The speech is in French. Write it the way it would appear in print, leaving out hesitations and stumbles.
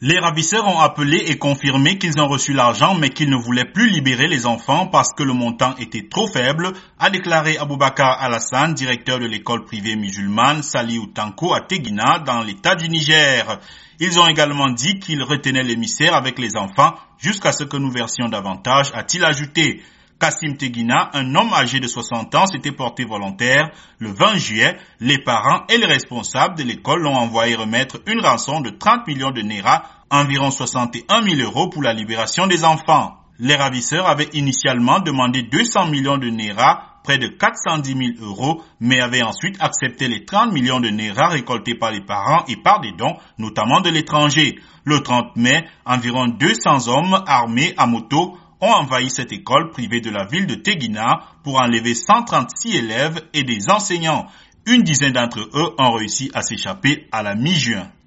Les ravisseurs ont appelé et confirmé qu'ils ont reçu l'argent mais qu'ils ne voulaient plus libérer les enfants parce que le montant était trop faible, a déclaré Aboubakar Alassane, directeur de l'école privée musulmane Saliou Tanko à Teguina dans l'état du Niger. Ils ont également dit qu'ils retenaient l'émissaire avec les enfants jusqu'à ce que nous versions davantage, a-t-il ajouté. Kassim Teguina, un homme âgé de 60 ans, s'était porté volontaire. Le 20 juillet, les parents et les responsables de l'école l'ont envoyé remettre une rançon de 30 millions de Naira, environ 61 000 euros pour la libération des enfants. Les ravisseurs avaient initialement demandé 200 millions de Naira, près de 410 000 euros, mais avaient ensuite accepté les 30 millions de Naira récoltés par les parents et par des dons, notamment de l'étranger. Le 30 mai, environ 200 hommes armés à moto ont envahi cette école privée de la ville de Teguina pour enlever 136 élèves et des enseignants. Une dizaine d'entre eux ont réussi à s'échapper à la mi-juin.